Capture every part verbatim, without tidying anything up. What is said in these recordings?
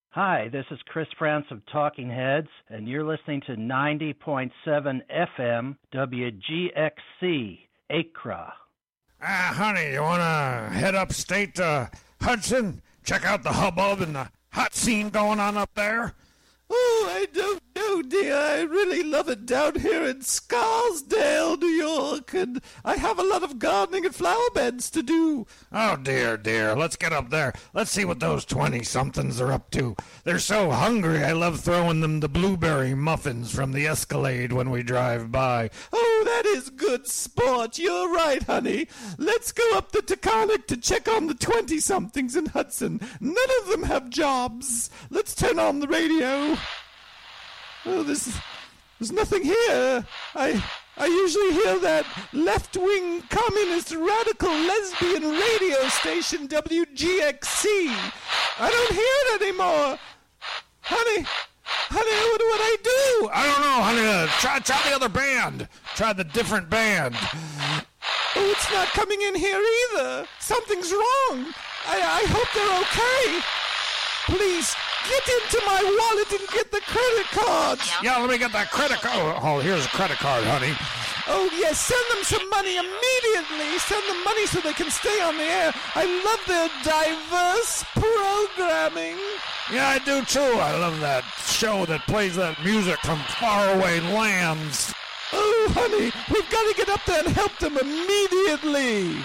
Hi, this is Chris France of Talking Heads, and you're listening to ninety point seven F M W G X C, Acra. Ah, honey, you want to head upstate to Hudson? Check out the hubbub and the hot scene going on up there? Oh, I don't know, dear. I really love it down here in Scarsdale, New York, and I have a lot of gardening and flower beds to do. Oh, dear, dear. Let's get up there. Let's see what those twenty-somethings are up to. They're so hungry, I love throwing them the blueberry muffins from the Escalade when we drive by. Oh, that is good sport. You're right, honey. Let's go up the Taconic to check on the twenty-somethings in Hudson. None of them have jobs. Let's turn on the radio. Oh, there's, there's nothing here. I I usually hear that left-wing communist radical lesbian radio station W G X C. I don't hear it anymore. Honey, honey, what do I do? I don't know, honey. Uh, try, try the other band. Try the different band. Oh, it's not coming in here either. Something's wrong. I, I hope they're okay. Please, get into my wallet and get the credit cards. Yeah, let me get that credit card. Oh, oh, here's a credit card, honey. Oh, yes, send them some money immediately. Send them money so they can stay on the air. I love their diverse programming. Yeah, I do, too. I love that show that plays that music from faraway lands. Oh, honey, we've got to get up there and help them immediately.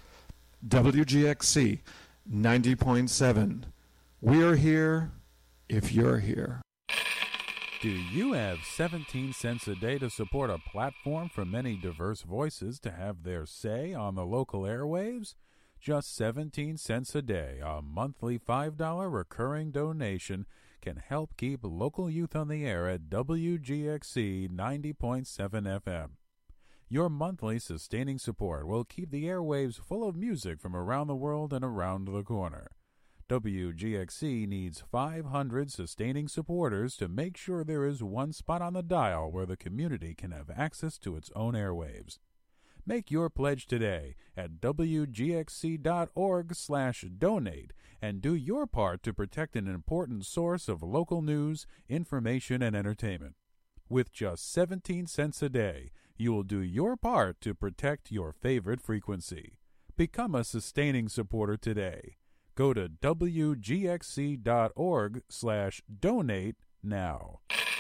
W G X C ninety point seven. We're here if you're here. Do you have seventeen cents a day to support a platform for many diverse voices to have their say on the local airwaves? Just seventeen cents a day, a monthly five dollars recurring donation, can help keep local youth on the air at W G X C ninety point seven F M. Your monthly sustaining support will keep the airwaves full of music from around the world and around the corner. W G X C needs five hundred sustaining supporters to make sure there is one spot on the dial where the community can have access to its own airwaves. Make your pledge today at W G X C dot org slash donate and do your part to protect an important source of local news, information, and entertainment. With just seventeen cents a day, you will do your part to protect your favorite frequency. Become a sustaining supporter today. Go to W G X C dot org slash donate now.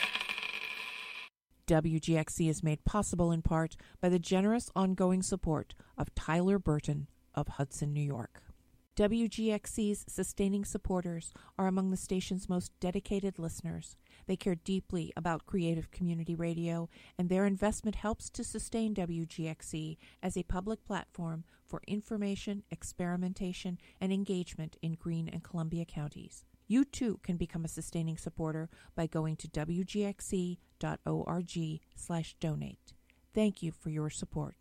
W G X C is made possible in part by the generous ongoing support of Tyler Burton of Hudson, New York. W G X C's sustaining supporters are among the station's most dedicated listeners. They care deeply about creative community radio, and their investment helps to sustain W G X C as a public platform for information, experimentation, and engagement in Greene and Columbia counties. You too can become a sustaining supporter by going to W G X C dot org slash donate. Thank you for your support.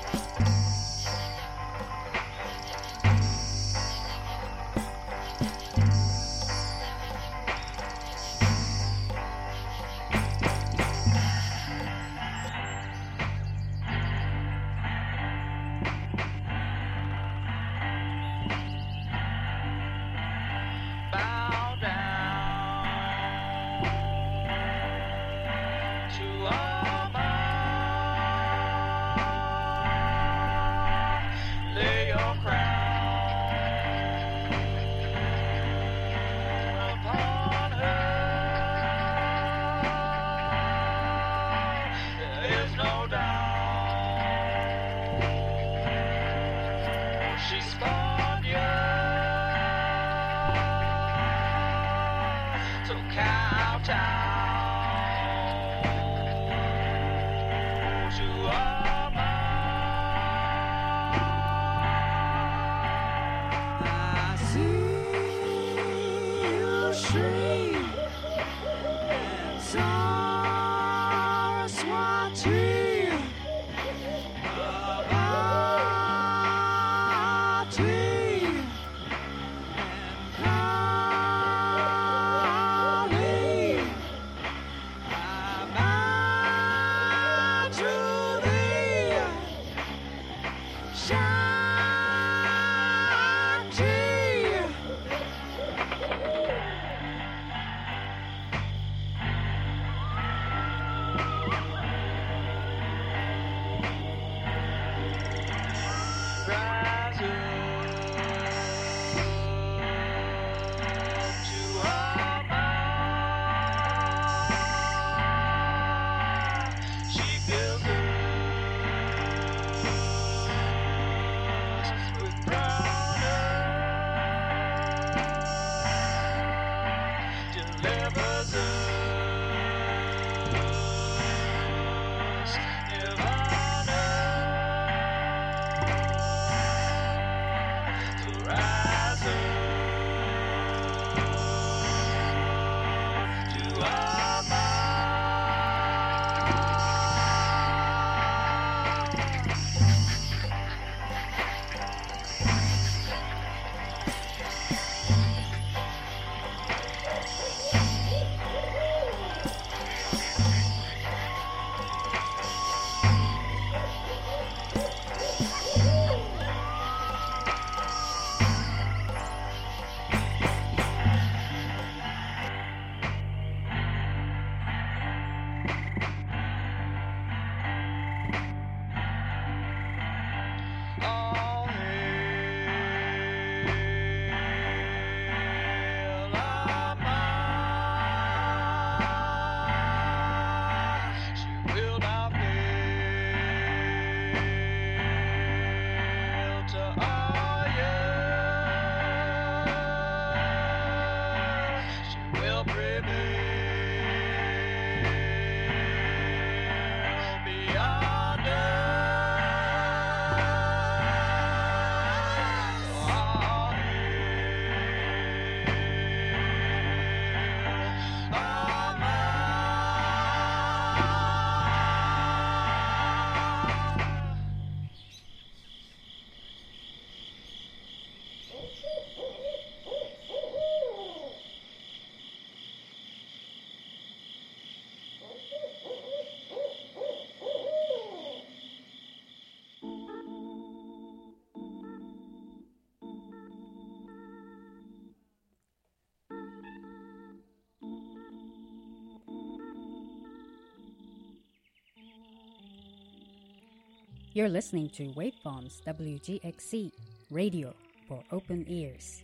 You're listening to Waveforms W G X C Radio for Open Ears.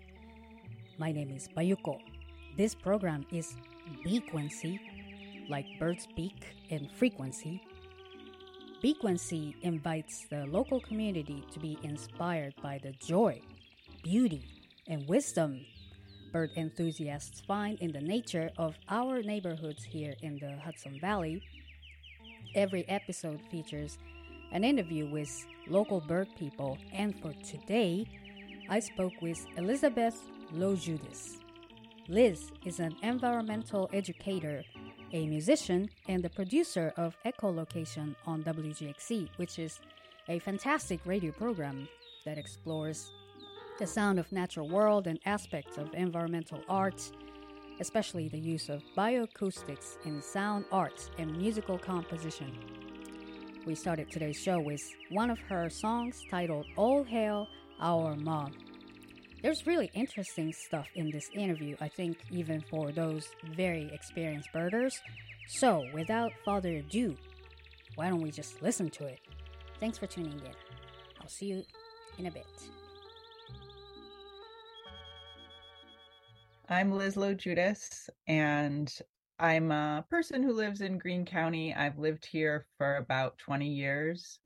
My name is Bayuko. This program is Bequency, like bird's beak, and frequency. Bequency invites the local community to be inspired by the joy, beauty, and wisdom bird enthusiasts find in the nature of our neighborhoods here in the Hudson Valley. Every episode features an interview with local bird people, and for today, I spoke with Elizabeth Low-Judas. Liz is an environmental educator, a musician, and the producer of Echolocation on W G X C, which is a fantastic radio program that explores the sound of natural world and aspects of environmental arts, especially the use of bioacoustics in sound arts and musical composition. We started today's show with one of her songs titled All Hail Our Mom. There's really interesting stuff in this interview, I think, even for those very experienced birders. So, without further ado, why don't we just listen to it? Thanks for tuning in. I'll see you in a bit. I'm Liz Lowe Judas, and I'm a person who lives in Greene County. I've lived here for about twenty years,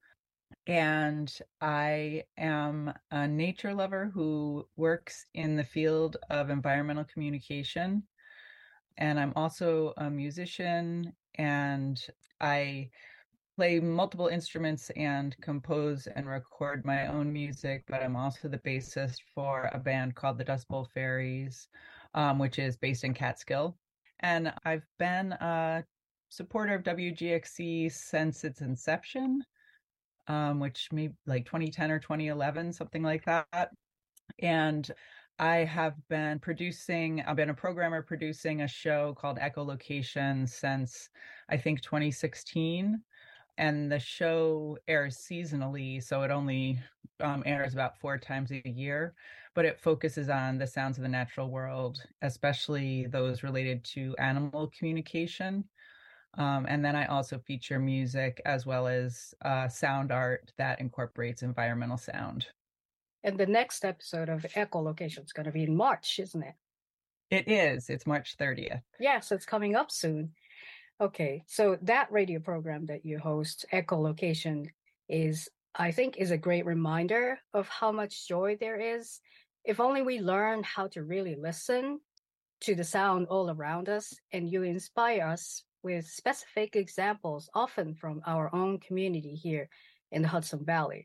and I am a nature lover who works in the field of environmental communication. And I'm also a musician, and I play multiple instruments and compose and record my own music, but I'm also the bassist for a band called the Dust Bowl Fairies, um, which is based in Catskill. And I've been a supporter of W G X C since its inception, um, which maybe like twenty ten or twenty eleven, something like that. And I have been producing, I've been a programmer producing a show called Echolocation since I think twenty sixteen. And the show airs seasonally, so it only um, airs about four times a year, but it focuses on the sounds of the natural world, especially those related to animal communication. Um, and then I also feature music as well as uh, sound art that incorporates environmental sound. And the next episode of Echolocation is going to be in March, isn't it? It is. It's March thirtieth. Yeah, so it's coming up soon. Okay, so that radio program that you host, Echolocation, is, I think, is a great reminder of how much joy there is. If only we learn how to really listen to the sound all around us, and you inspire us with specific examples, often from our own community here in the Hudson Valley.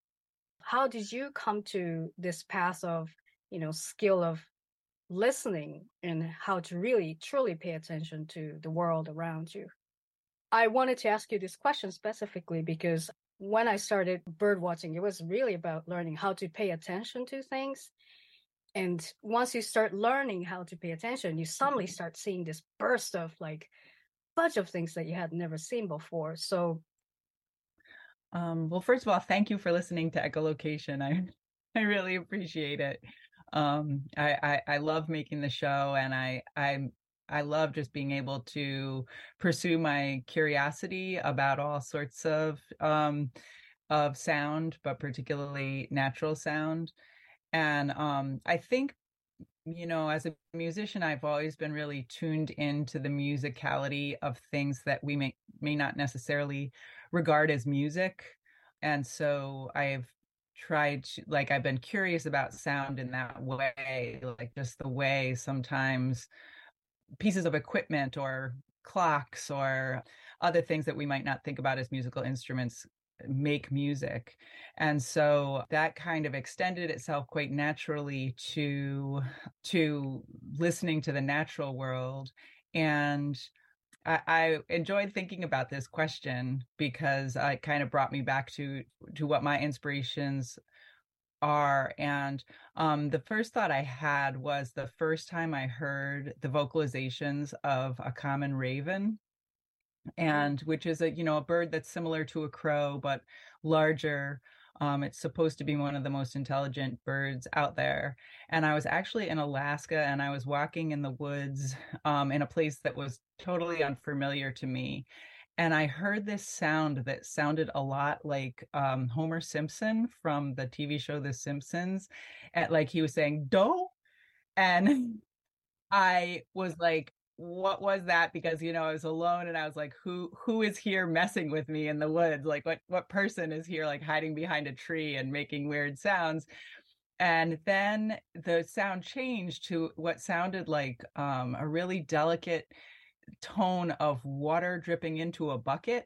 How did you come to this path of, you know, skill of listening and how to really truly pay attention to the world around you? I wanted to ask you this question specifically because when I started bird watching, it was really about learning how to pay attention to things. And once you start learning how to pay attention, you suddenly start seeing this burst of like bunch of things that you had never seen before. So um well, first of all, thank you for listening to Echolocation. I I really appreciate it. Um, I, I, I love making the show, and I, I, I love just being able to pursue my curiosity about all sorts of, um, of sound, but particularly natural sound. And, um, I think, you know, as a musician, I've always been really tuned into the musicality of things that we may, may not necessarily regard as music. And so I've tried to, like, I've been curious about sound in that way, like just the way sometimes pieces of equipment or clocks or other things that we might not think about as musical instruments make music. And so that kind of extended itself quite naturally to to listening to the natural world. And I, I enjoyed thinking about this question because it kind of brought me back to to what my inspirations are. And um, the first thought I had was the first time I heard the vocalizations of a common raven, and which is a you know a bird that's similar to a crow but larger. Um, it's supposed to be one of the most intelligent birds out there. And I was actually in Alaska, and I was walking in the woods um, in a place that was totally unfamiliar to me. And I heard this sound that sounded a lot like um, Homer Simpson from the T V show The Simpsons. And like he was saying, "Do." And I was like, what was that? Because, you know, I was alone, and I was like, who who is here messing with me in the woods? Like, what what person is here, like, hiding behind a tree and making weird sounds? And then the sound changed to what sounded like um, a really delicate tone of water dripping into a bucket.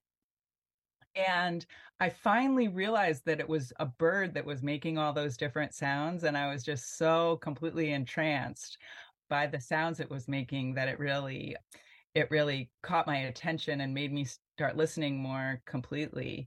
And I finally realized that it was a bird that was making all those different sounds. And I was just so completely entranced by the sounds it was making that it really, it really caught my attention and made me start listening more completely.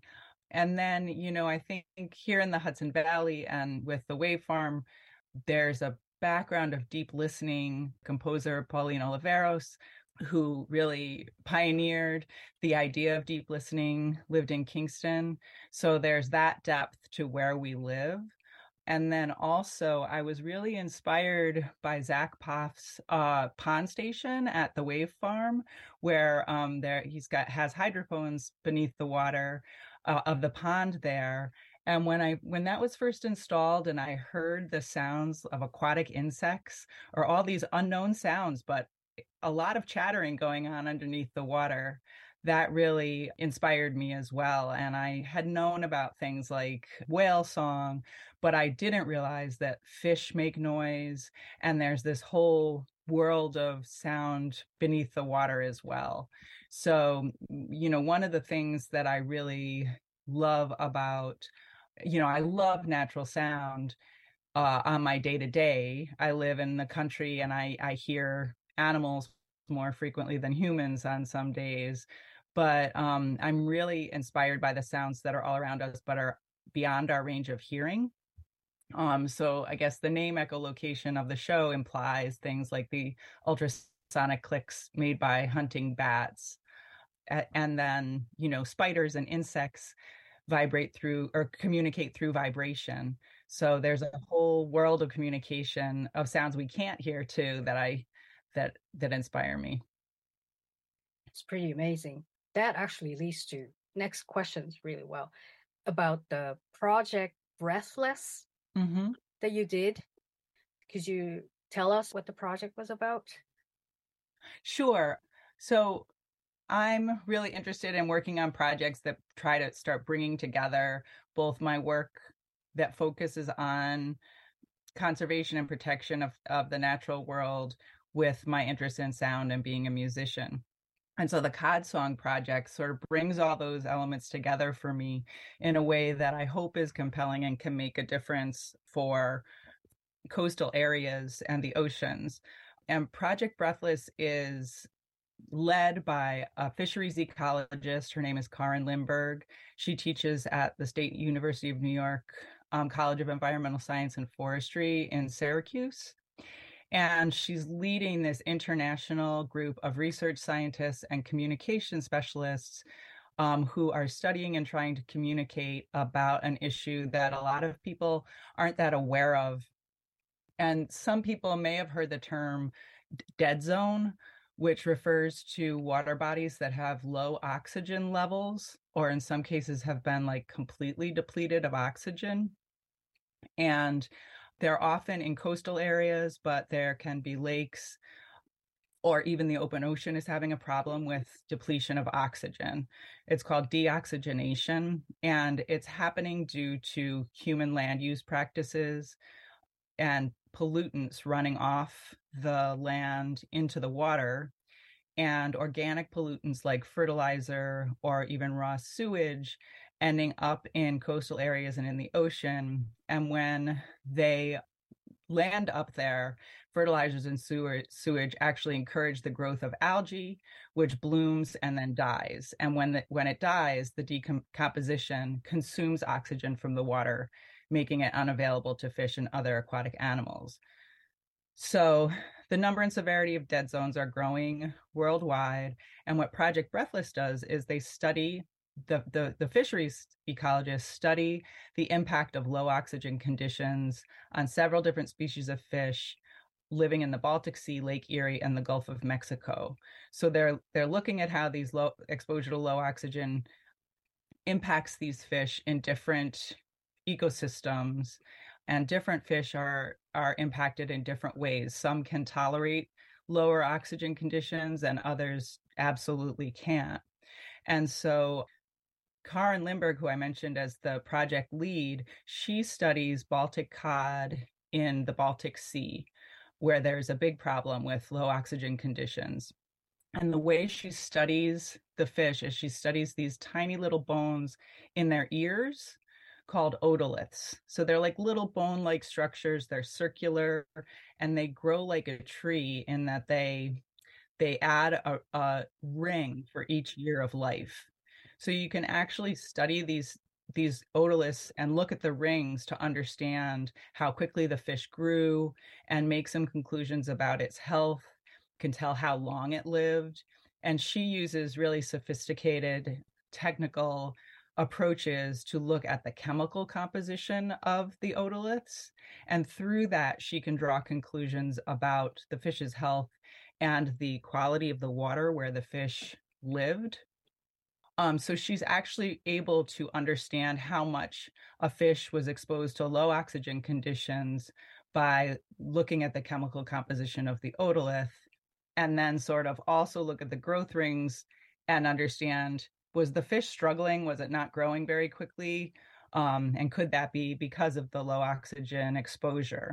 And then, you know, I think here in the Hudson Valley and with the Wave Farm, there's a background of deep listening. Composer Pauline Oliveros, who really pioneered the idea of deep listening, lived in Kingston. So there's that depth to where we live. And then also, I was really inspired by Zach Poff's uh, pond station at the Wave Farm, where um, there he's got has hydrophones beneath the water uh, of the pond there. And when I when that was first installed, and I heard the sounds of aquatic insects or all these unknown sounds, but a lot of chattering going on underneath the water, that really inspired me as well. And I had known about things like whale song, but I didn't realize that fish make noise. And there's this whole world of sound beneath the water as well. So, you know, one of the things that I really love about, you know, I love natural sound uh, on my day to day. I live in the country and I, I hear animals more frequently than humans on some days. But um, I'm really inspired by the sounds that are all around us, but are beyond our range of hearing. Um, so I guess the name echolocation of the show implies things like the ultrasonic clicks made by hunting bats. And then, you know, spiders and insects vibrate through or communicate through vibration. So there's a whole world of communication of sounds we can't hear too that I that that inspire me. It's pretty amazing. That actually leads to next questions really well about the project Breathless mm-hmm. that you did. Could you tell us what the project was about? Sure. So I'm really interested in working on projects that try to start bringing together both my work that focuses on conservation and protection of, of the natural world with my interest in sound and being a musician. And so the Cod Song Project sort of brings all those elements together for me in a way that I hope is compelling and can make a difference for coastal areas and the oceans. And Project Breathless is led by a fisheries ecologist. Her name is Karin Lindberg. She teaches at the State University of New York um, College of Environmental Science and Forestry in Syracuse. And she's leading this international group of research scientists and communication specialists um, who are studying and trying to communicate about an issue that a lot of people aren't that aware of. And some people may have heard the term dead zone, which refers to water bodies that have low oxygen levels, or in some cases have been like completely depleted of oxygen. And they're often in coastal areas, but there can be lakes or even the open ocean is having a problem with depletion of oxygen. It's called deoxygenation, and it's happening due to human land use practices and pollutants running off the land into the water, and organic pollutants like fertilizer or even raw sewage ending up in coastal areas and in the ocean. And when they land up there, fertilizers and sewer, sewage actually encourage the growth of algae, which blooms and then dies. And when the, when it dies, the decomposition consumes oxygen from the water, making it unavailable to fish and other aquatic animals. So the number and severity of dead zones are growing worldwide. And what Project Breathless does is they study The, the, the fisheries ecologists study the impact of low oxygen conditions on several different species of fish living in the Baltic Sea, Lake Erie, and the Gulf of Mexico. So they're they're looking at how these low exposure to low oxygen impacts these fish in different ecosystems, and different fish are are impacted in different ways. Some can tolerate lower oxygen conditions and others absolutely can't. And so Karin Lindberg, who I mentioned as the project lead, she studies Baltic cod in the Baltic Sea, where there's a big problem with low oxygen conditions. And the way she studies the fish is she studies these tiny little bones in their ears called otoliths. So they're like little bone-like structures. They're circular, and they grow like a tree in that they they add a, a ring for each year of life. So you can actually study these these otoliths and look at the rings to understand how quickly the fish grew and make some conclusions about its health, can tell how long it lived. And she uses really sophisticated technical approaches to look at the chemical composition of the otoliths. And through that, she can draw conclusions about the fish's health and the quality of the water where the fish lived. Um, so she's actually able to understand how much a fish was exposed to low oxygen conditions by looking at the chemical composition of the otolith, and then sort of also look at the growth rings and understand, was the fish struggling? Was it not growing very quickly? Um, and could that be because of the low oxygen exposure?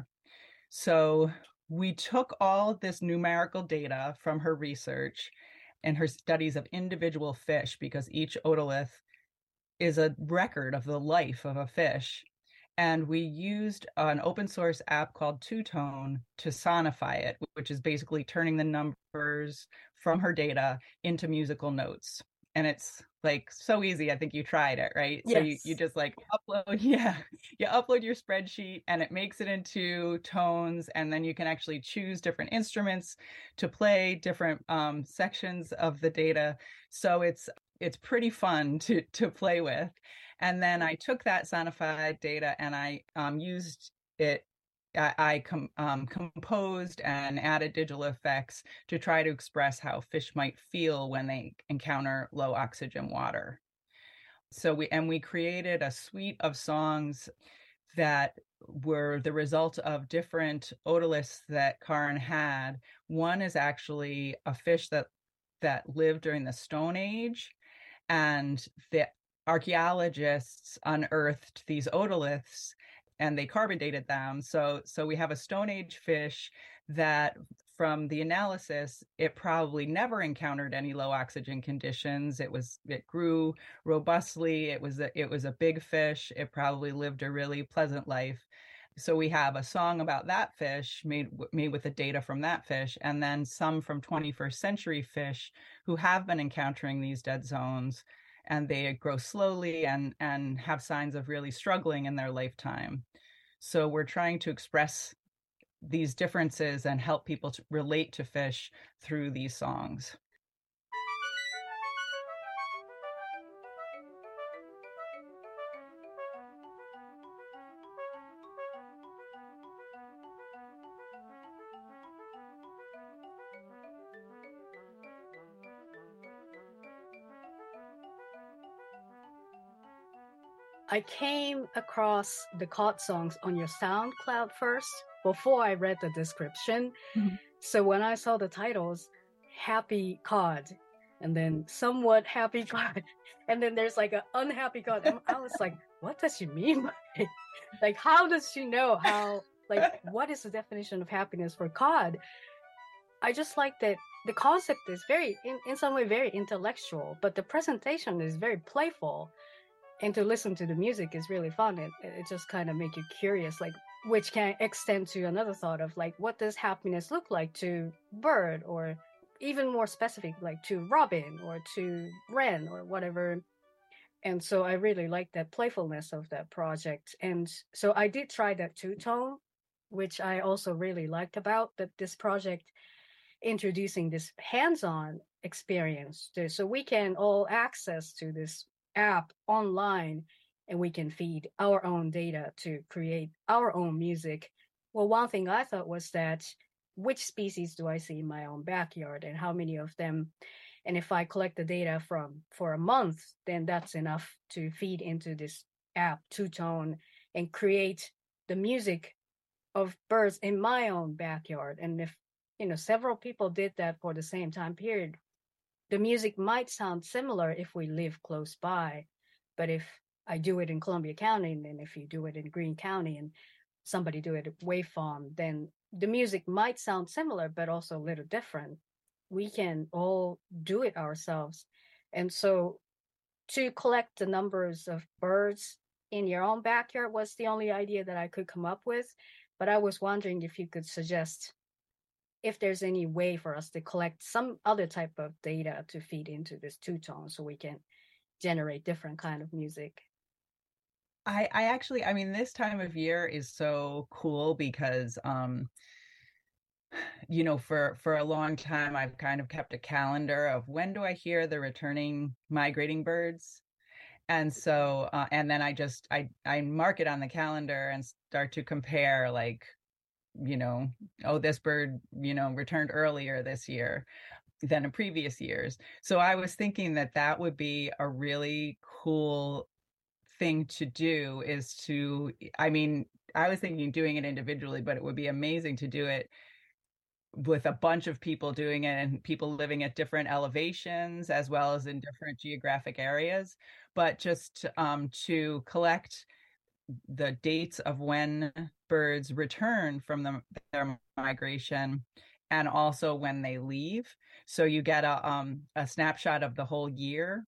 So we took all this numerical data from her research and her studies of individual fish, because each otolith is a record of the life of a fish. And we used an open source app called Two Tone to sonify it, which is basically turning the numbers from her data into musical notes. And it's like so easy. I think you tried it, right? Yes. So you, you just like upload, yeah, you upload your spreadsheet and it makes it into tones. And then you can actually choose different instruments to play different um, sections of the data. So it's it's pretty fun to to play with. And then I took that sonified data and I um, used it. I, I com, um, composed and added digital effects to try to express how fish might feel when they encounter low oxygen water. So we and we created a suite of songs that were the result of different otoliths that Karin had. One is actually a fish that that lived during the Stone Age, and the archaeologists unearthed these otoliths and they carbon dated them. So, so we have a Stone Age fish that, from the analysis, it probably never encountered any low oxygen conditions. It was, it grew robustly. It was, a, it was a big fish. It probably lived a really pleasant life. So we have a song about that fish made made with the data from that fish, and then some from twenty-first century fish who have been encountering these dead zones, and they grow slowly and, and have signs of really struggling in their lifetime. So we're trying to express these differences and help people to relate to fish through these songs. I came across the cod songs on your SoundCloud first before I read the description. Mm-hmm. So when I saw the titles, Happy Cod, and then Somewhat Happy Cod, and then there's like an unhappy cod, and I was like, what does she mean by it? Like, how does she know how, like, what is the definition of happiness for cod? I just like that the concept is very, in, in some way, very intellectual, but the presentation is very playful. And to listen to the music is really fun. It, it just kind of make you curious, like, which can extend to another thought of like, what does happiness look like to bird, or even more specific, like to robin or to wren or whatever. And so I really like that playfulness of that project. And so I did try that two-tone, which I also really liked about that this project, introducing this hands-on experience. To, so we can all access to this app online, and we can feed our own data to create our own music. Well, one thing I thought was that, which species do I see in my own backyard and how many of them? And if I collect the data from for a month, then that's enough to feed into this app, Two Tone, and create the music of birds in my own backyard. And if, you know, several people did that for the same time period, the music might sound similar if we live close by, but if I do it in Columbia County, and then if you do it in Greene County and somebody do it at Wave Farm, then the music might sound similar, but also a little different. We can all do it ourselves. And so to collect the numbers of birds in your own backyard was the only idea that I could come up with. But I was wondering if you could suggest if there's any way for us to collect some other type of data to feed into this two-tone so we can generate different kind of music. I, I actually, I mean, this time of year is so cool because, um, you know, for, for a long time, I've kind of kept a calendar of when do I hear the returning migrating birds. And so, uh, and then I just, I, I mark it on the calendar and start to compare, like, you know, oh, this bird, you know, returned earlier this year than in previous years. So I was thinking that that would be a really cool thing to do, is to, I mean, I was thinking doing it individually, but it would be amazing to do it with a bunch of people doing it, and people living at different elevations as well as in different geographic areas. But just um, to collect the dates of when birds return from the, their migration, and also when they leave. So you get a um, a snapshot of the whole year,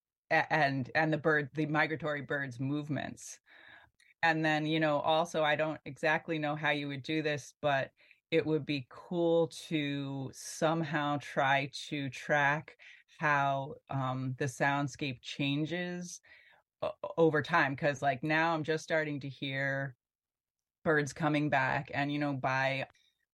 and and the bird, the migratory birds' movements. And then, you know, also, I don't exactly know how you would do this, but it would be cool to somehow try to track how um, the soundscape changes over time, because like now I'm just starting to hear birds coming back, and you know, by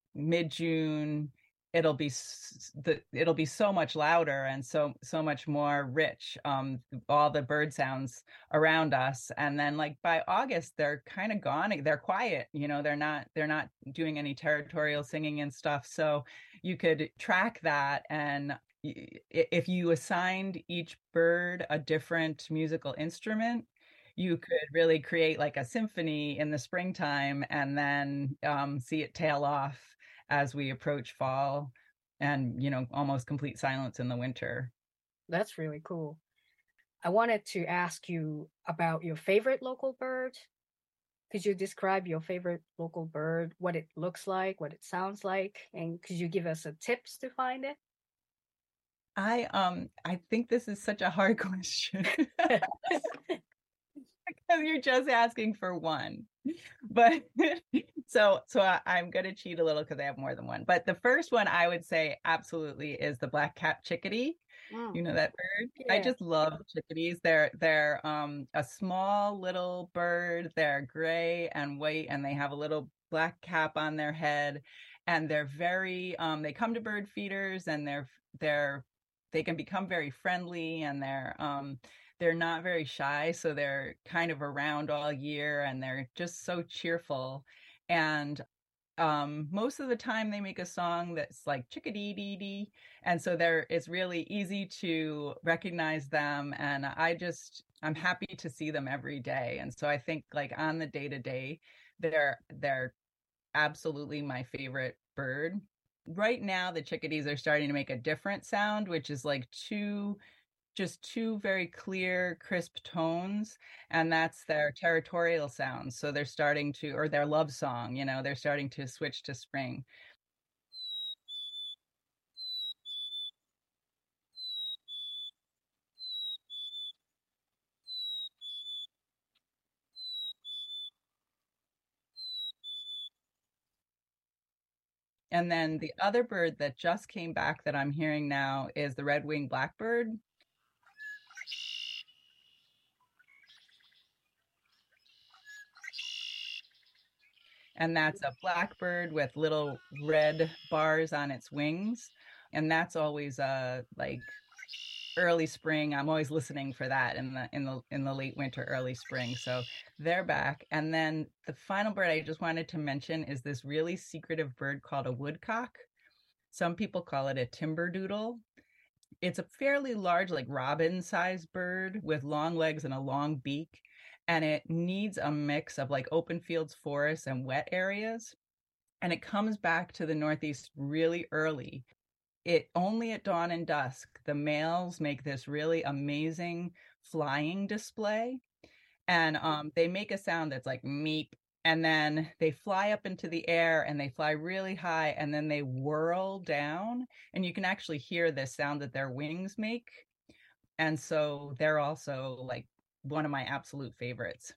mid-June it'll be the it'll be so much louder and so so much more rich, um all the bird sounds around us. And then like by August they're kind of gone, they're quiet, you know, they're not they're not doing any territorial singing and stuff. So you could track that, and if you assigned each bird a different musical instrument, you could really create like a symphony in the springtime, and then um, see it tail off as we approach fall, and, you know, almost complete silence in the winter. That's really cool. I wanted to ask you about your favorite local bird. Could you describe your favorite local bird, what it looks like, what it sounds like, and could you give us a tips to find it? I um I think this is such a hard question. Because you're just asking for one. But so so I, I'm gonna cheat a little because I have more than one. But the first one I would say absolutely is the black-capped chickadee. Mm. You know that bird? Yeah. I just love chickadees. They're they're um a small little bird. They're gray and white, and they have a little black cap on their head. And they're very um they come to bird feeders, and they're they're they can become very friendly, and they're um they're not very shy, so they're kind of around all year, and they're just so cheerful. And um, most of the time they make a song that's like chickadee dee dee, and so there it's really easy to recognize them. And I just I'm happy to see them every day. And so I think like on the day to day, they're they're absolutely my favorite bird. Right now, the chickadees are starting to make a different sound, which is like two, just two very clear, crisp tones, and that's their territorial sounds. So they're starting to, or their love song, you know, they're starting to switch to spring. And then the other bird that just came back that I'm hearing now is the red-winged blackbird. And that's a blackbird with little red bars on its wings. And that's always uh, like early spring. I'm always listening for that in the in the in the late winter, early spring. So they're back. And then the final bird I just wanted to mention is this really secretive bird called a woodcock. Some people call it a timberdoodle. It's a fairly large, like robin-sized bird with long legs and a long beak. And it needs a mix of like open fields, forests, and wet areas. And it comes back to the Northeast really early. It only at dawn and dusk, the males make this really amazing flying display. And um, they make a sound that's like meep. And then they fly up into the air, and they fly really high, and then they whirl down. And you can actually hear the sound that their wings make. And so they're also like one of my absolute favorites.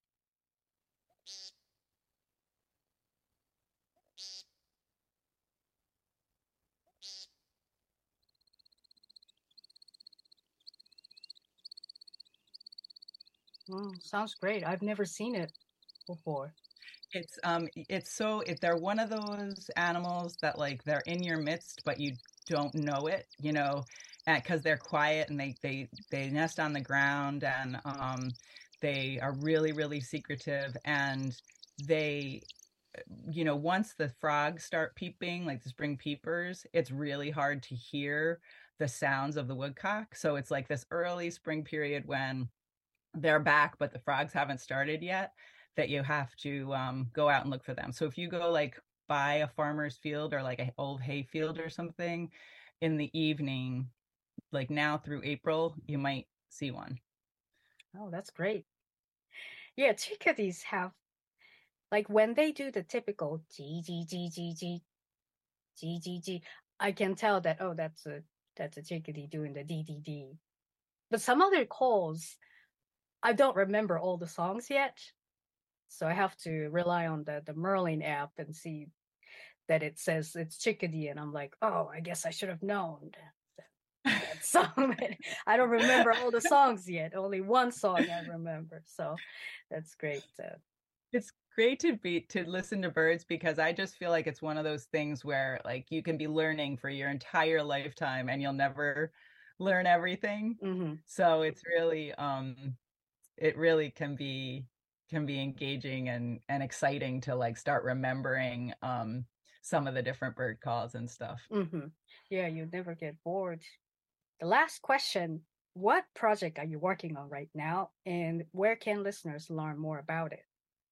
Mm, sounds great. I've never seen it before. It's um it's so if they're one of those animals that like they're in your midst but you don't know it, you know, because they're quiet and they they they nest on the ground, and um they are really really secretive, and they, you know, once the frogs start peeping, like the spring peepers, it's really hard to hear the sounds of the woodcock. So it's like this early spring period when they're back but the frogs haven't started yet, that you have to um, go out and look for them. So if you go like by a farmer's field or like an old hay field or something in the evening, like now through April, you might see one. Oh, that's great. Yeah, chickadees have, like when they do the typical g g g g g g g g, I can tell that, oh, that's a that's a chickadee doing the d d d. But some other calls, I don't remember all the songs yet. So I have to rely on the, the Merlin app and see that it says it's chickadee. And I'm like, oh, I guess I should have known that, that song. I don't remember all the songs yet. Only one song I remember. So that's great. Uh, it's great to be to listen to birds, because I just feel like it's one of those things where like you can be learning for your entire lifetime and you'll never learn everything. Mm-hmm. So it's really, um, it really can be can be engaging and and exciting to like start remembering um some of the different bird calls and stuff. Mm-hmm. Yeah, you never get bored. The last question, what project are you working on right now, and where can listeners learn more about it?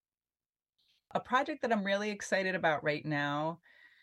A project that I'm really excited about right now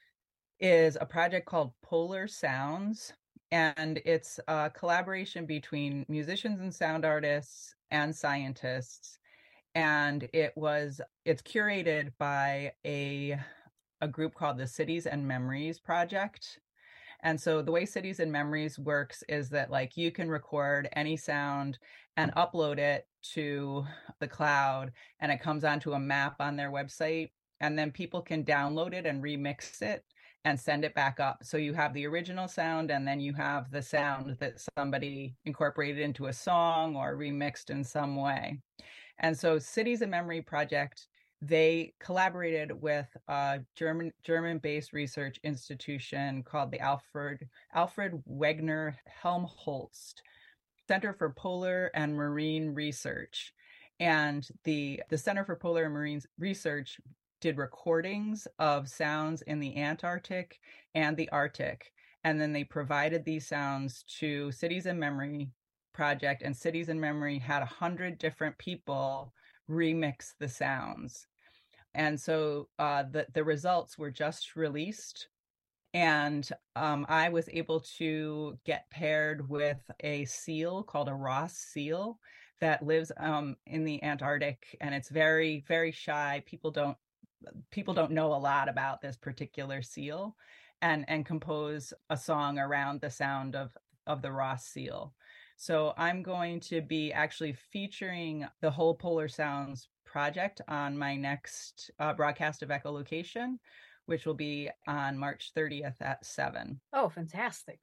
is a project called Polar Sounds, and it's a collaboration between musicians and sound artists and scientists. And it was, it's curated by a, a group called the Cities and Memories Project. And so the way Cities and Memories works is that like you can record any sound and upload it to the cloud, and it comes onto a map on their website, and then people can download it and remix it and send it back up. So you have the original sound, and then you have the sound that somebody incorporated into a song or remixed in some way. And so Cities and Memory Project, they collaborated with a German German-based research institution called the Alfred Alfred Wegener Helmholtz Center for Polar and Marine Research. And the, the Center for Polar and Marine Research did recordings of sounds in the Antarctic and the Arctic. And then they provided these sounds to Cities and Memory Project, and Cities and Memory had a hundred different people remix the sounds. And so uh, the, the results were just released. And um, I was able to get paired with a seal called a Ross seal that lives um, in the Antarctic, and it's very, very shy. People don't people don't know a lot about this particular seal, and and compose a song around the sound of of the Ross seal. So I'm going to be actually featuring the whole Polar Sounds project on my next uh, broadcast of echolocation, which will be on March thirtieth at seven. Oh, fantastic.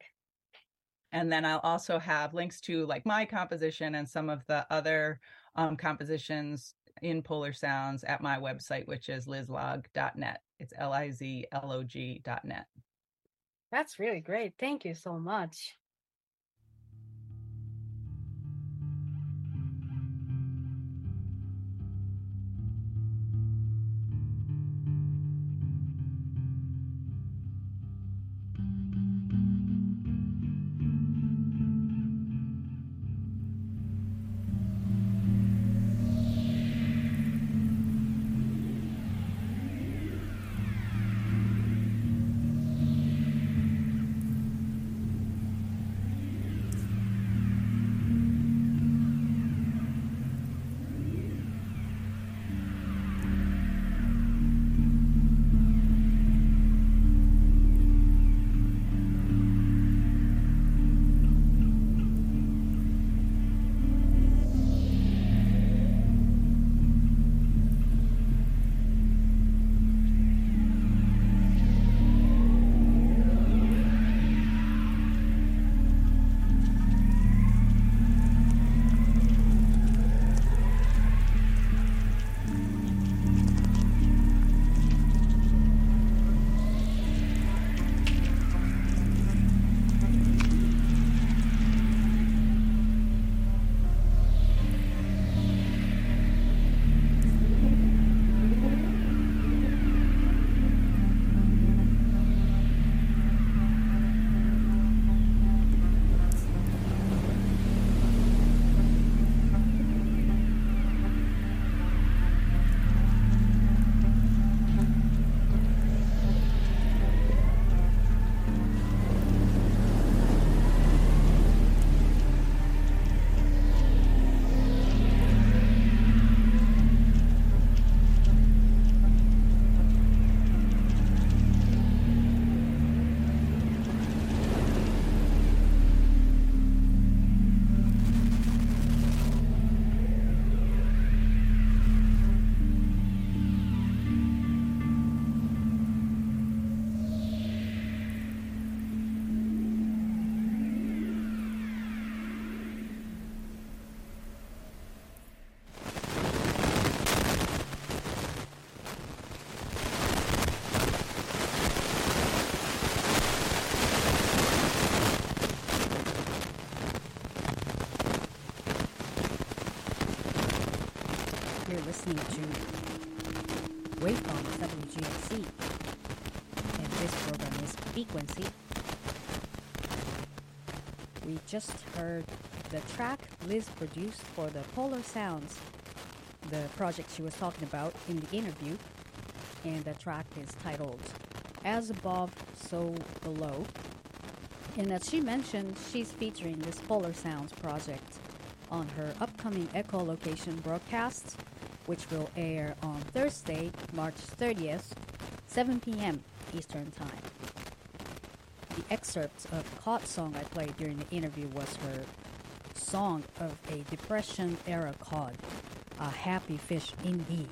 And then I'll also have links to like my composition and some of the other um, compositions in Polar Sounds at my website, which is lizlog dot net. It's L I Z L O G dot net. That's really great. Thank you so much. You're listening to Waveforms W G X C, and this program is Frequency. We just heard the track Liz produced for the Polar Sounds, the project she was talking about in the interview, and the track is titled As Above, So Below. And as she mentioned, she's featuring this Polar Sounds project on her upcoming echolocation broadcast, which will air on Thursday, March thirtieth, seven p.m. Eastern Time. The excerpt of Cod song I played during the interview was her song of a Depression-era cod, a happy fish indeed.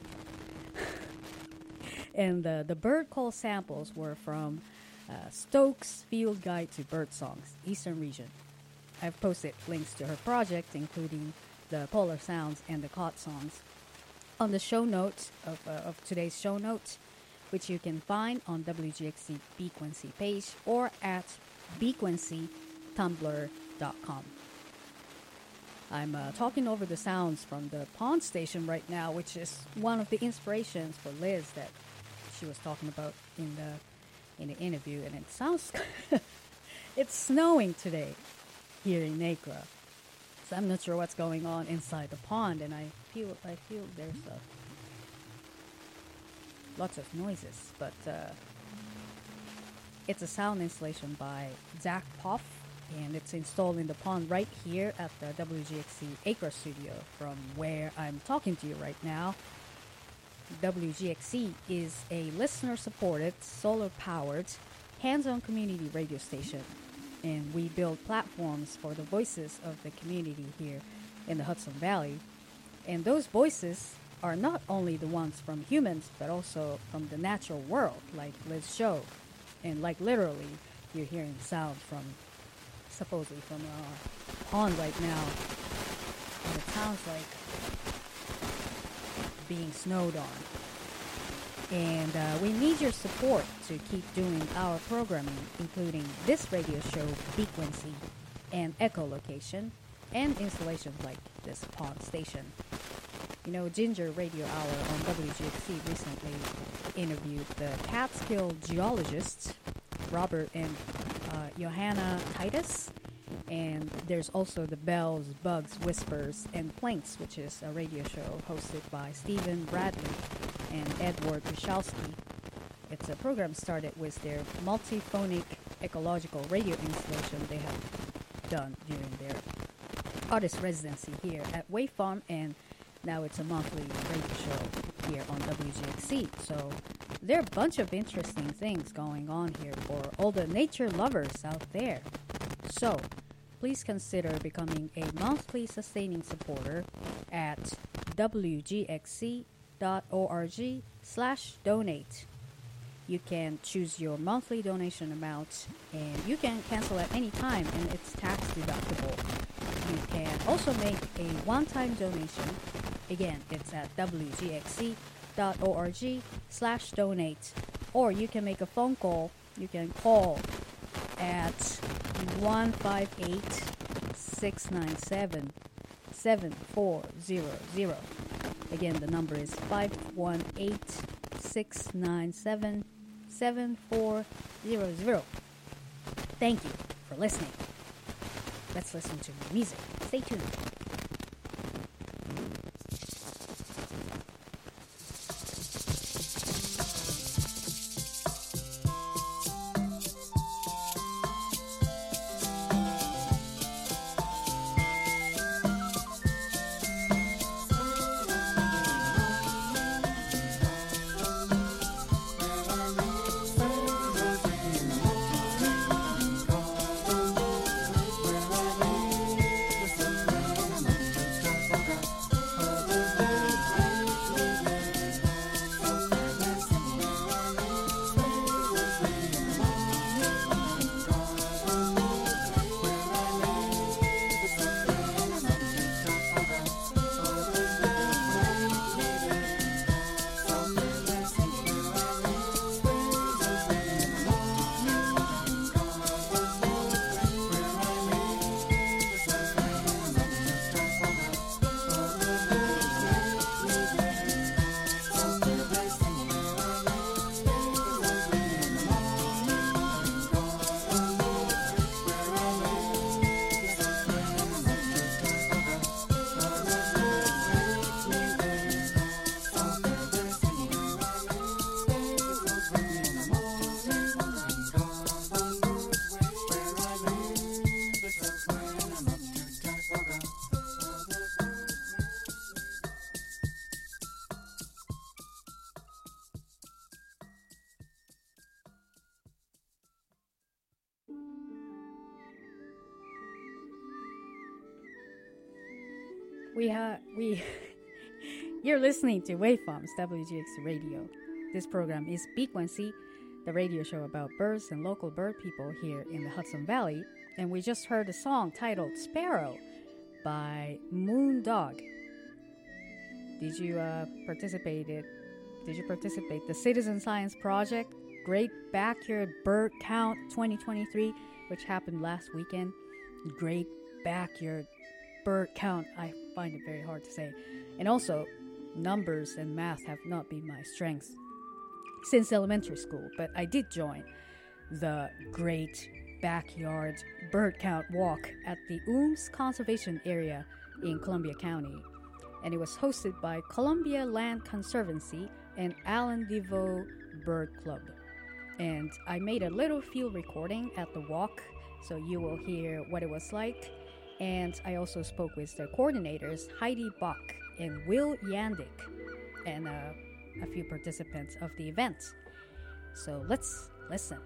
And uh, the bird call samples were from uh, Stokes' Field Guide to Bird Songs, Eastern Region. I've posted links to her project, including the Polar Sounds and the Cod songs, on the show notes of, uh, of today's show notes, which you can find on W G X C Frequency page or at frequency tumblr dot com. I'm uh, talking over the sounds from the pond station right now, which is one of the inspirations for Liz that she was talking about in the in the interview, and it sounds it's snowing today here in Acre, so I'm not sure what's going on inside the pond, and I feel I feel there's a, lots of noises, but uh, it's a sound installation by Zach Poff, and it's installed in the pond right here at the W G X C Acre studio, from where I'm talking to you right now. W G X C is a listener-supported, solar-powered, hands-on community radio station, and we build platforms for the voices of the community here in the Hudson Valley. And those voices are not only the ones from humans, but also from the natural world, like Liz's show. And like literally, you're hearing sound from, supposedly from a pond right now. And it sounds like being snowed on. And uh, we need your support to keep doing our programming, including this radio show, Frequency, and echolocation, and installations like this pond station. You know, Ginger Radio Hour on W G X C recently interviewed the Catskill geologists, Robert and uh, Johanna Titus. And there's also the Bells, Bugs, Whispers, and Planks, which is a radio show hosted by Stephen Bradley and Edward Michalski. It's a program started with their multiphonic ecological radio installation they have done during their artist residency here at Waveform, and now it's a monthly radio show here on W G X C. So there are a bunch of interesting things going on here for all the nature lovers out there. So please consider becoming a monthly sustaining supporter at wgxc.org slash donate. You can choose your monthly donation amount, and you can cancel at any time, and it's tax deductible. You can also make a one-time donation. Again, it's at wgxc.org slash donate. Or you can make a phone call. You can call at one five eight, six nine seven, seven four zero zero. Again, the number is five one eight, six nine seven, seven four zero zero. Thank you for listening. Let's listen to music. Stay tuned. Thank you. We have we. You're listening to Waveforms W G X Radio. This program is Frequency, the radio show about birds and local bird people here in the Hudson Valley. And we just heard a song titled Sparrow by Moondog. Did you uh, participate? It, did you participate? The Citizen Science Project Great Backyard Bird Count twenty twenty-three, which happened last weekend. Great Backyard Bird Count. I find it very hard to say. And also, numbers and math have not been my strengths since elementary school, but I did join the Great Backyard Bird Count Walk at the Ooms Conservation Area in Columbia County, and it was hosted by Columbia Land Conservancy and Alan DeVoe Bird Club. And I made a little field recording at the walk, so you will hear what it was like. And I also spoke with the coordinators Heidi Bach and Will Yandick, and uh, a few participants of the event. So let's listen.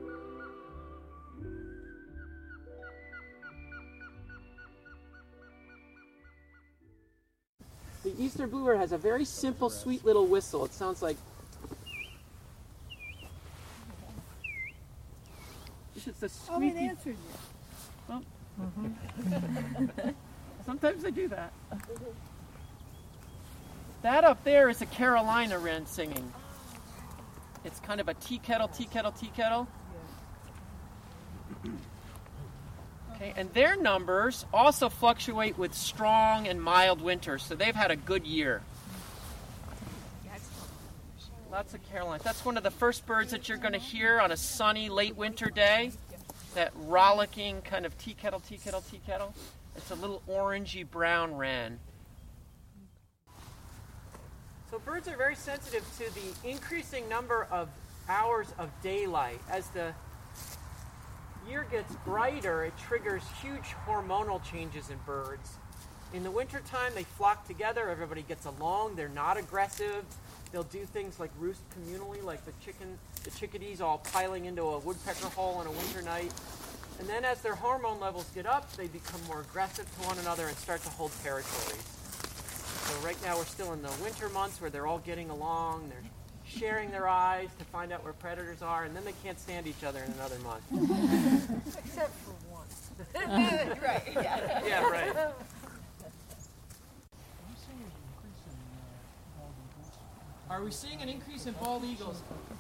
The eastern bluebird has a very simple, sweet little whistle. It sounds like... It's the squeaky... Oh, it answered you. Oh. Mm-hmm. Sometimes I do that. That up there is a Carolina wren singing. It's kind of a tea kettle, tea kettle, tea kettle. Okay, and their numbers also fluctuate with strong and mild winters, so they've had a good year. Lots of Carolines. That's one of the first birds that you're going to hear on a sunny late winter day. That rollicking kind of tea kettle, tea kettle, tea kettle. It's a little orangey brown wren. So birds are very sensitive to the increasing number of hours of daylight. As the year gets brighter, it triggers huge hormonal changes in birds. In the wintertime, they flock together, everybody gets along, they're not aggressive. They'll do things like roost communally, like the chicken, the chickadees all piling into a woodpecker hole on a winter night. And then as their hormone levels get up, they become more aggressive to one another and start to hold territories. So right now we're still in the winter months where they're all getting along, they're sharing their eyes to find out where predators are, and then they can't stand each other in another month. Except for one. Right, yeah. Yeah, right. Are we seeing an increase in bald eagles?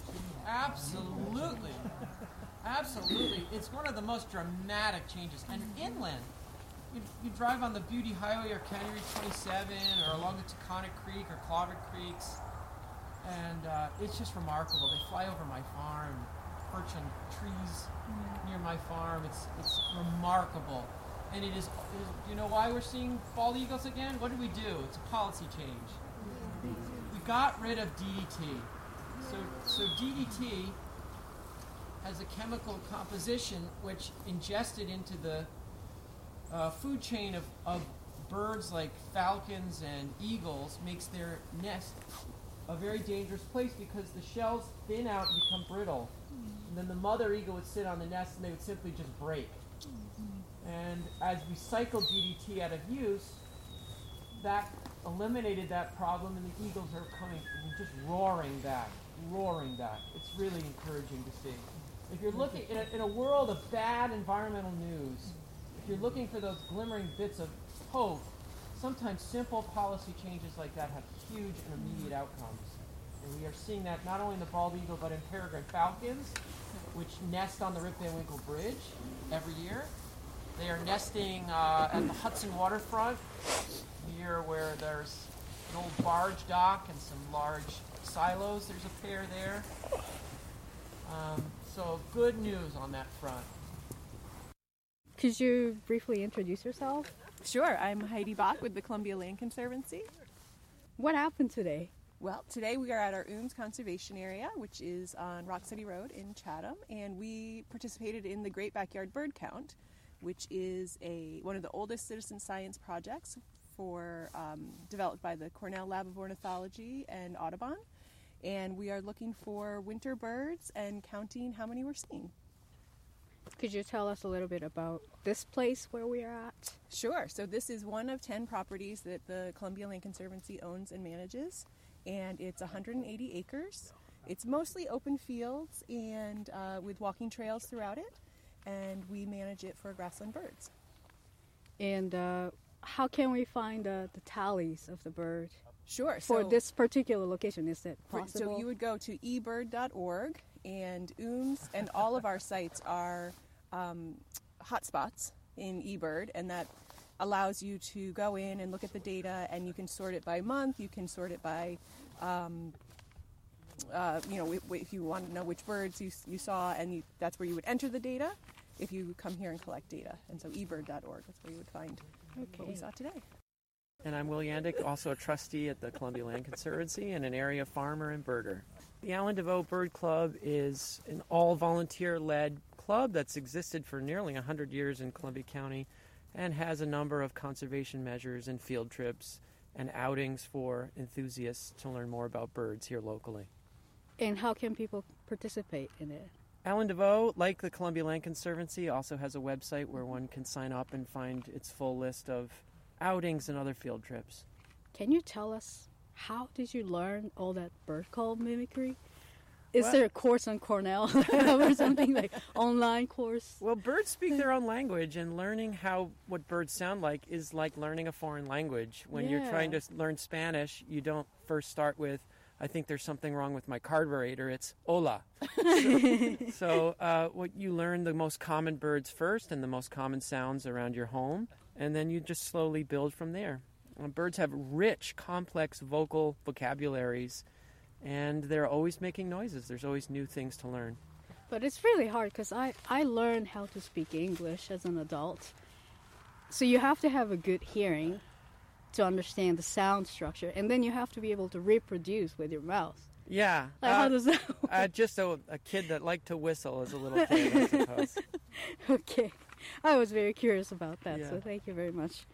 Absolutely. Absolutely. It's one of the most dramatic changes. And inland, you, you drive on the Beauty Highway or County Route twenty-seven or along the Taconic Creek or Clover Creeks, and uh, it's just remarkable. They fly over my farm, perch on trees near my farm. It's it's remarkable. And it is, it is, do you know why we're seeing bald eagles again? What did we do? It's a policy change. We got rid of D D T. So, so D D T has a chemical composition which ingested into the uh, food chain of, of birds like falcons and eagles makes their nest a very dangerous place because the shells thin out and become brittle. And then the mother eagle would sit on the nest and they would simply just break. And as we cycled D D T out of use, that eliminated that problem, and the eagles are coming just roaring back, roaring back. It's really encouraging to see. If you're looking in a, in a world of bad environmental news, if you're looking for those glimmering bits of hope, sometimes simple policy changes like that have huge and immediate outcomes. And we are seeing that not only in the bald eagle, but in peregrine falcons, which nest on the Rip Van Winkle Bridge every year. They are nesting uh, at the Hudson waterfront, near where there's an old barge dock and some large silos. There's a pair there. Um, so good news on that front. Could you briefly introduce yourself? Sure. I'm Heidi Bach with the Columbia Land Conservancy. What happened today? Well, today we are at our Ooms Conservation Area, which is on Rock City Road in Chatham, and we participated in the Great Backyard Bird Count, which is a one of the oldest citizen science projects for um, developed by the Cornell Lab of Ornithology and Audubon. And we are looking for winter birds and counting how many we're seeing. Could you tell us a little bit about this place where we are at? Sure. So this is one of ten properties that the Columbia Land Conservancy owns and manages, and it's one hundred eighty acres. It's mostly open fields and uh, with walking trails throughout it, and we manage it for grassland birds. And uh, how can we find uh, the tallies of the bird? Sure. For so this particular location, is it for- possible? So you would go to e bird dot org, and O O M S and all of our sites are um, hotspots in eBird, and that allows you to go in and look at the data, and you can sort it by month, you can sort it by, um, uh, you know, if, if you want to know which birds you, you saw, and you, that's where you would enter the data if you come here and collect data. And so e bird dot org, that's where you would find okay. what we saw today. And I'm Will Yandick, also a trustee at the Columbia Land Conservancy and an area farmer and birder. The Alan DeVoe Bird Club is an all-volunteer-led club that's existed for nearly one hundred years in Columbia County and has a number of conservation measures and field trips and outings for enthusiasts to learn more about birds here locally. And how can people participate in it? Alan DeVoe, like the Columbia Land Conservancy, also has a website where one can sign up and find its full list of outings and other field trips. Can you tell us, how did you learn all that bird call mimicry? Is Well- there a course on Cornell or something, like online course? Well, birds speak their own language, and learning how what birds sound like is like learning a foreign language. When you're trying to Yeah. s- learn Spanish, you don't first start with, I think there's something wrong with my carburetor. It's hola. So, so uh, what you learn the most common birds first and the most common sounds around your home, and then you just slowly build from there. Uh, birds have rich, complex vocal vocabularies, and they're always making noises. There's always new things to learn. But it's really hard because I, I learned how to speak English as an adult. So you have to have a good hearing to understand the sound structure, and then you have to be able to reproduce with your mouth. Yeah. Like, how uh, does that work? uh, just a, a kid that liked to whistle as a little kid, I suppose. Okay. I was very curious about that, Yeah. so thank you very much.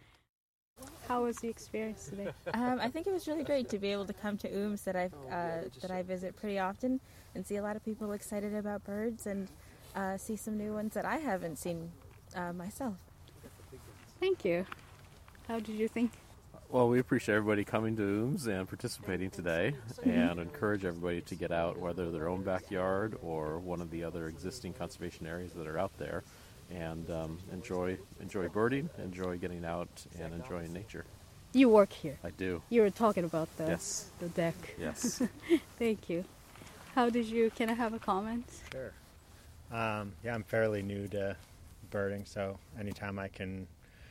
How was the experience today? Um, I think it was really great to be able to come to O O M S that I uh, that I visit pretty often and see a lot of people excited about birds and uh, see some new ones that I haven't seen uh, myself. Thank you. How did you think? Well, we appreciate everybody coming to O O M S and participating today, and encourage everybody to get out, whether their own backyard or one of the other existing conservation areas that are out there, and um, enjoy enjoy birding, enjoy getting out, and enjoying nature. You work here. I do. You were talking about the Yes. the deck. Yes. Thank you. How did you? Can I have a comment? Sure. Um, yeah, I'm fairly new to birding, so anytime I can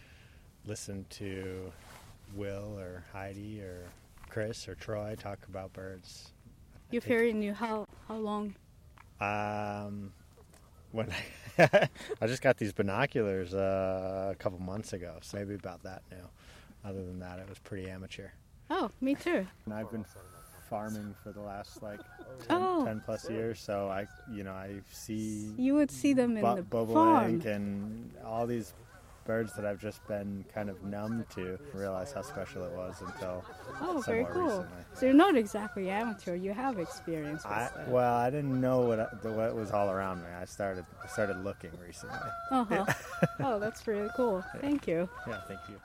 listen to Will or Heidi or Chris or Troy talk about birds. You're very new. How how long? Um, when I, I just got these binoculars uh, a couple months ago, so maybe about that now. Other than that, it was pretty amateur. Oh, me too. And I've been farming for the last like ten, Oh. ten plus years, so I, you know, I see You would see them in bo- the bobolink farm. and all these birds that I've just been kind of numb to. Realize how special it was until Oh, very somewhat cool. recently. So you're not exactly amateur. You have experience with I, that. well, I didn't know what, I, the, what was all around me. I started I started looking recently. Uh-huh. Oh, that's really cool. Thank you. Yeah, thank you.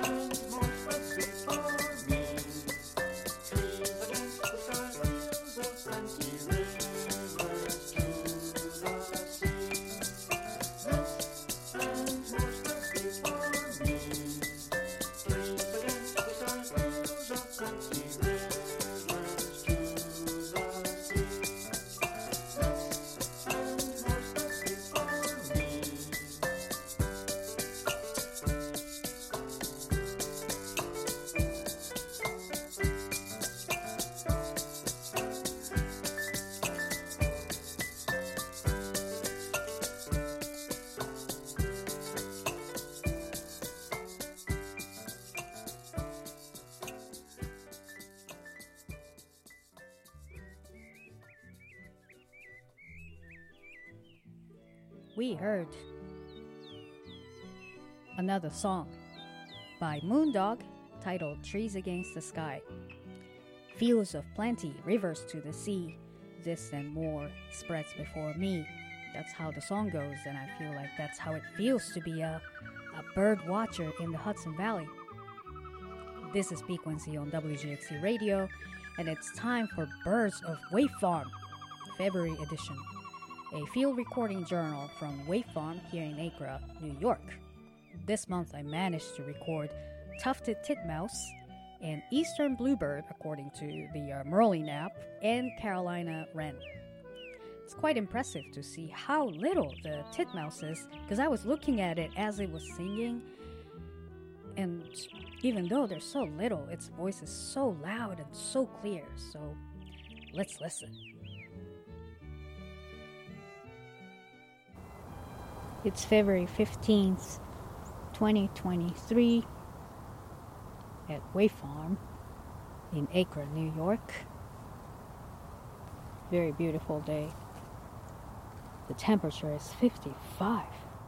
Trees against the sky, fields we heard another song by Moondog titled Trees Against the Sky. Fields of plenty, rivers to the sea, this and more spreads before me. That's how the song goes, and I feel like that's how it feels to be a, a bird watcher in the Hudson Valley. This is Frequency on W G X C Radio, and it's time for Birds of Wave Farm, February edition, a field recording journal from Wave Farm here in Acre, New York. This month I managed to record tufted titmouse and eastern bluebird, according to the uh, Merlin app, and Carolina wren. It's quite impressive to see how little the titmouse is, because I was looking at it as it was singing, and even though they're so little, its voice is so loud and so clear. So let's listen. It's February fifteenth, twenty twenty-three at Wave Farm in Acre, New York. Very beautiful day. The temperature is fifty-five.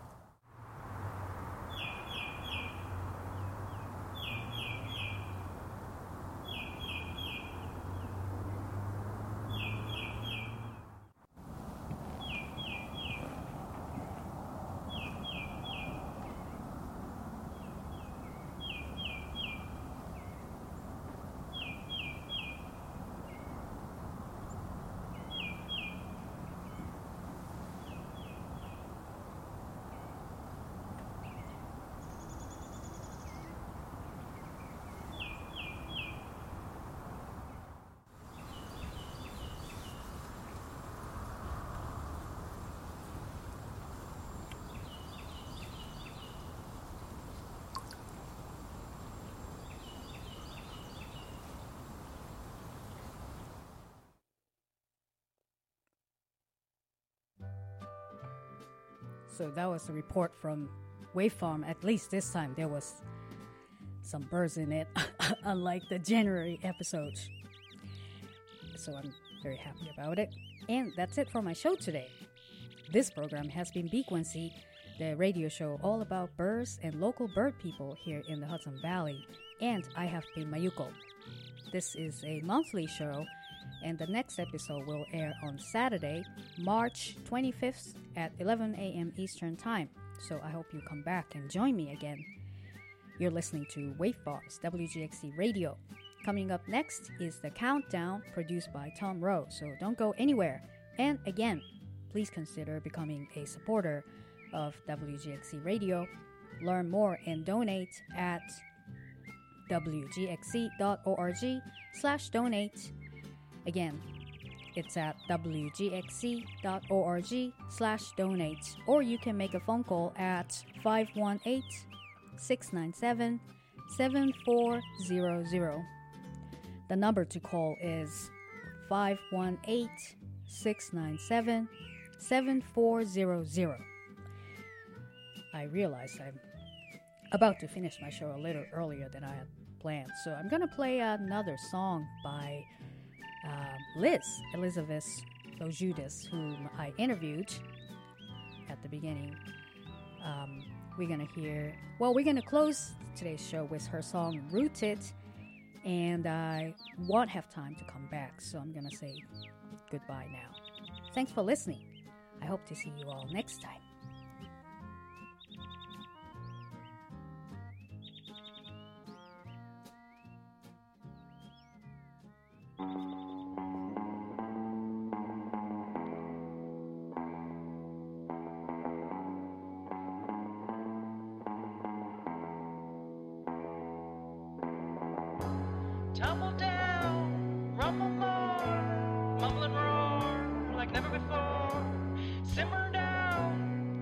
So that was a report from Wave Farm. At least this time there was some birds in it, unlike the January episode. So I'm very happy about it. And that's it for my show today. This program has been Frequency, the radio show all about birds and local bird people here in the Hudson Valley. And I have been Mayuko. This is a monthly show, and the next episode will air on Saturday, March twenty-fifth at eleven a.m. Eastern Time. So I hope you come back and join me again. You're listening to Wave Farm's W G X C Radio. Coming up next is The Countdown, produced by Tom Rowe, so don't go anywhere. And again, please consider becoming a supporter of W G X C Radio. Learn more and donate at wgxc.org slash donate. Again, it's at wgxc.org slash donate, or you can make a phone call at five one eight, six nine seven, seven four zero zero. The number to call is five one eight, six nine seven, seven four zero zero. I realize I'm about to finish my show a little earlier than I had planned, so I'm going to play another song by Uh, Liz, Elizabeth Lojudis, whom I interviewed at the beginning. Um, we're going to hear, well, we're going to close today's show with her song Rooted, and I won't have time to come back, so I'm going to say goodbye now. Thanks for listening. I hope to see you all next time. Tumble down, rumble more, mumble and roar like never before. Simmer down,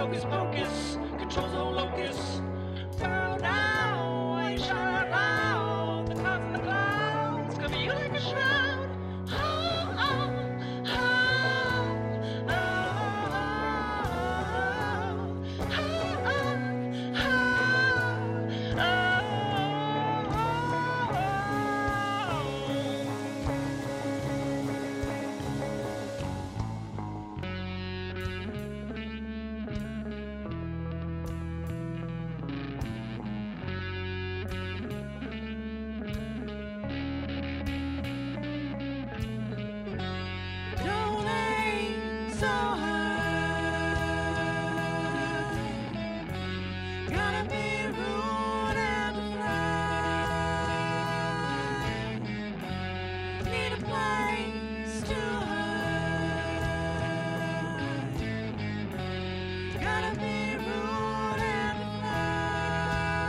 hocus pocus, controls the whole locus. Girl, now I ain't shut out loud. The clouds in the clouds cover you like a shroud. Oh, oh, oh, oh, oh, oh, oh, oh. Don't aim so high. Gotta be rude and to fly. Need a place to hide. Gotta be